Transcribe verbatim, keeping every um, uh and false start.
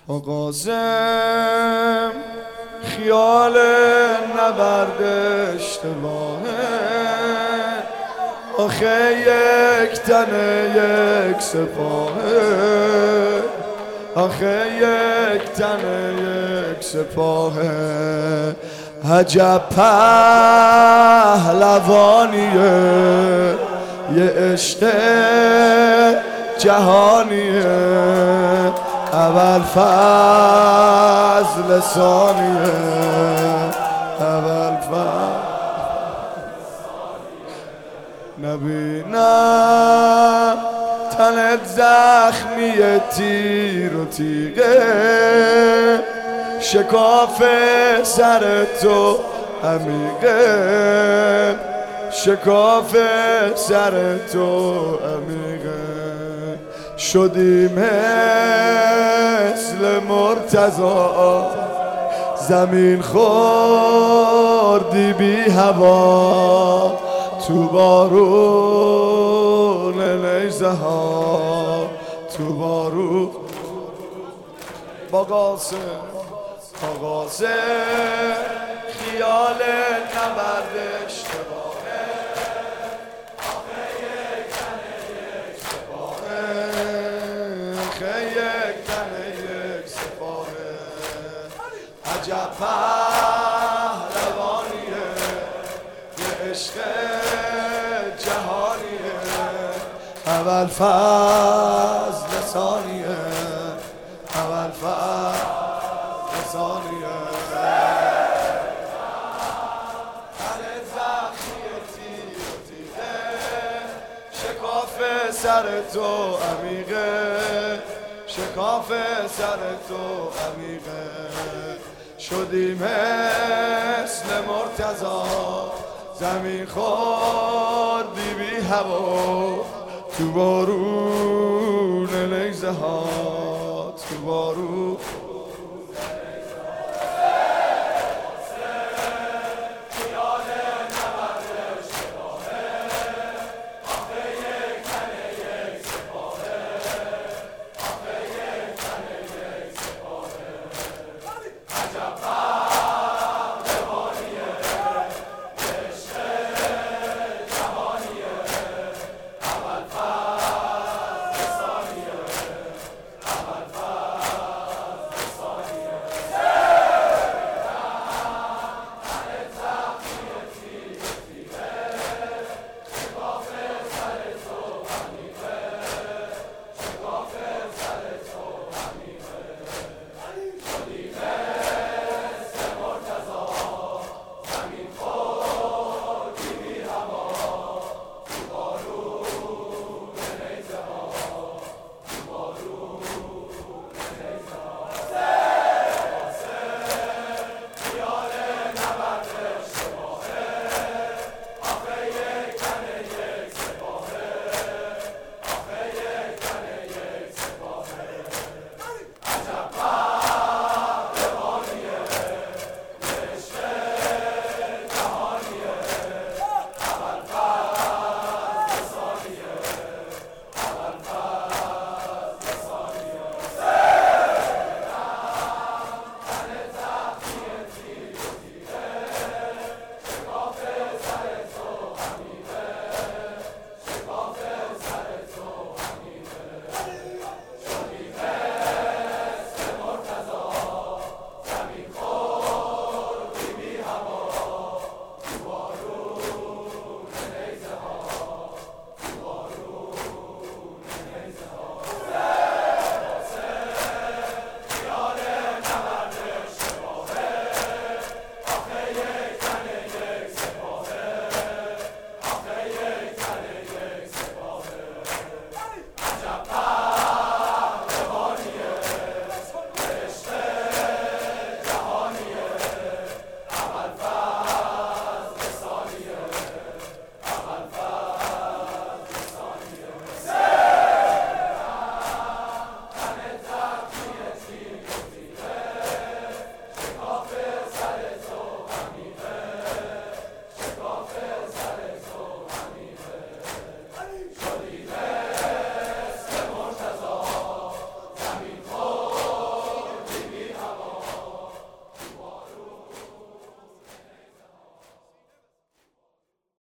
قاسم خیال نبرد اشتباهه، آخه یک تنه یک سپاهه، آخه یک تنه یک سپاهه. عجب پهلوانیه یه عشق جهانیه، اول فضل ثانیه، اول فضل نبینم تنت زخمی تیر و تیغه، شکاف سر تو عمیقه، شکاف سر تو عمیقه. شدی مثل مرتضی زمین خوردی بی هوا، تو بارون نیزه ها، تو بارون با قاسم با قاسم خیال نبرد اشتباهه، آخه یک تنه یک سپاهه، آخه یک تنه یک سپاهه. عجب پهلوانیه یه عشق جهانیه، اول فضل ثانیه، اول فضل ثانیه. تنت زخمی تیر و تیغه، شکاف سر تو عمیقه، شکاف سر تو عمیقه. شدی مثل مرتضی زمین خوردی بی هوا، تو بارون نیزه ها، تو بارون